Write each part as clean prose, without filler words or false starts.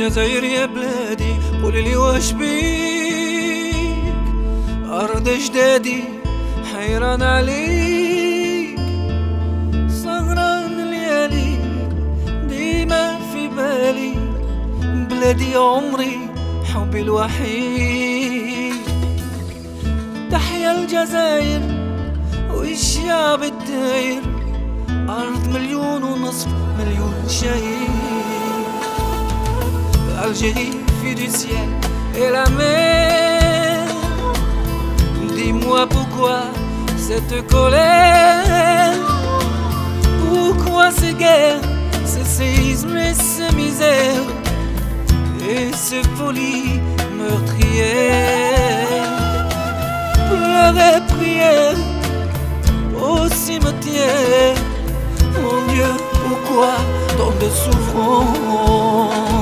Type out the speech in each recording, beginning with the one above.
الجزائر يا بلادي قوليلي واش بيك، أرض جدادي حيران عليك، سهران ليالي ديما في بالي، بلادي عمري حبي الوحيد. تحيا الجزائر والشعب الداير، أرض 1.5 مليون شهيد. Algérie, fille du ciel et la mer, dis-moi pourquoi cette colère, pourquoi ces guerres, ces séismes et ces misères, et ces folies meurtrières. Pleurs et prières au cimetière, mon Dieu, pourquoi tant de souffrance?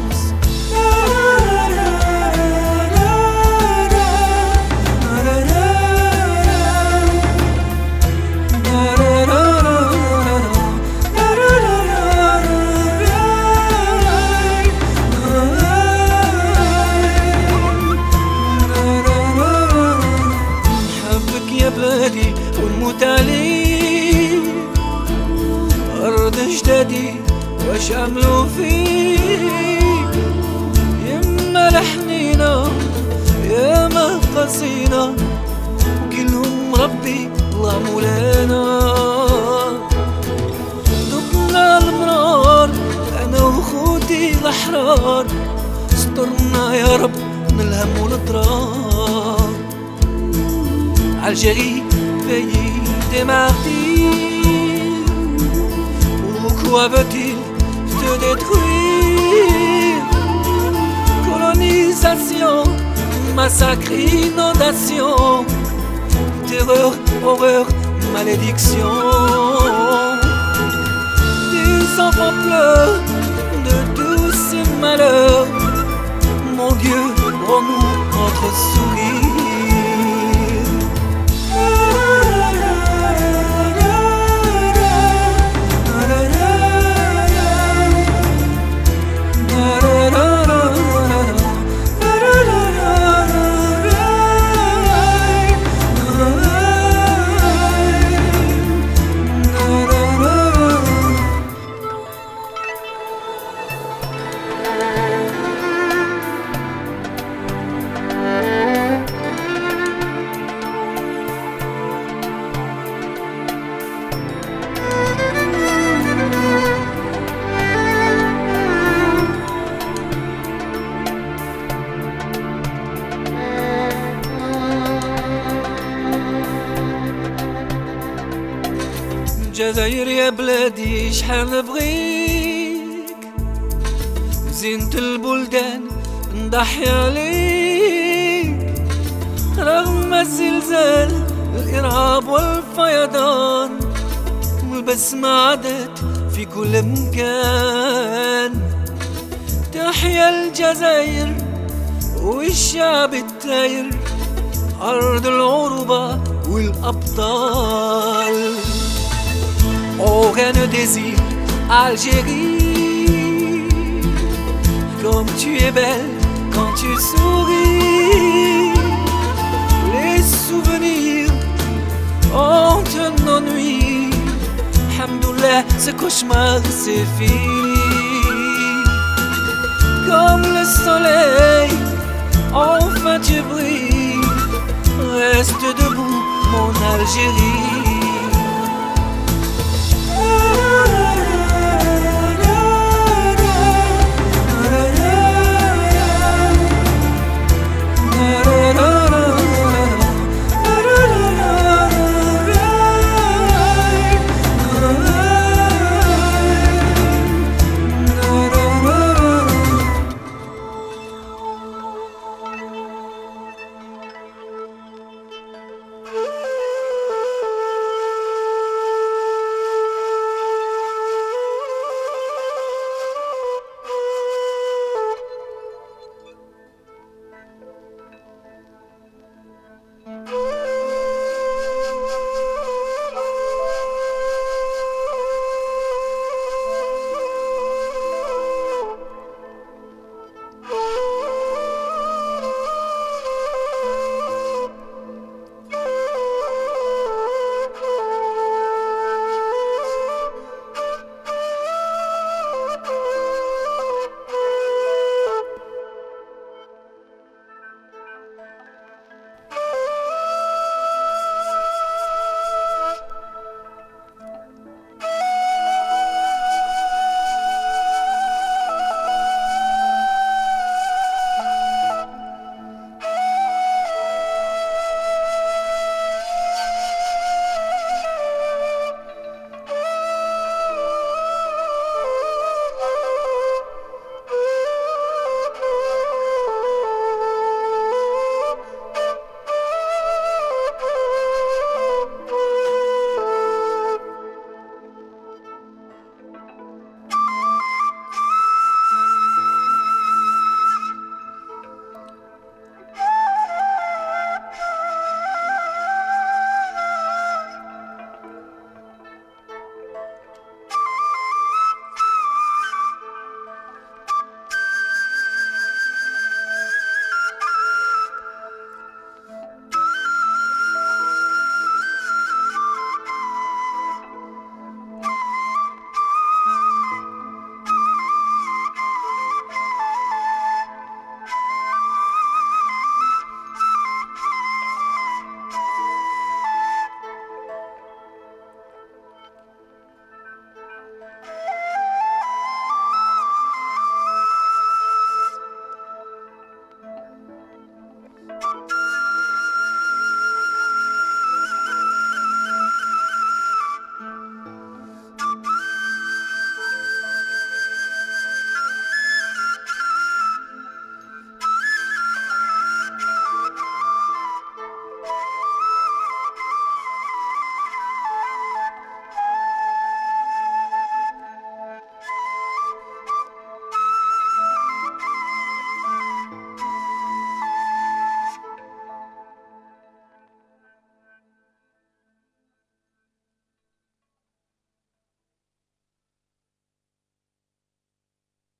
بلادي ونموت عليك، أرض جدادي واش عملوا فيك، يما لحنينا ياما قصينا، وكلهم ربي الله مولانا. ذقنا المرار أنا وخوتي الأحرار، استرنا يا رب من الهم والضرار. Algérie, pays des martyrs, pourquoi veut-il te détruire? Colonisation, massacre, inondation, terreur, horreur, malédiction. Des enfants pleurent de tous ces malheurs, mon Dieu, rends-nous notre sourire. الجزائر يا بلادي شحال نبغيك، زينة البلدان نضحي عليك، رغم الزلزال الإرهاب والفيضان، والبسمة عادت في كل مكان. تحيا الجزائر والشعب التاير، أرض العروبة والأبطال. Oh, reine des îles, Algérie, comme tu es belle quand tu souris, les souvenirs hantent nos nuits. Hamdoullah, ce cauchemar c'est fini. Comme le soleil, enfin tu brilles, reste debout mon Algérie.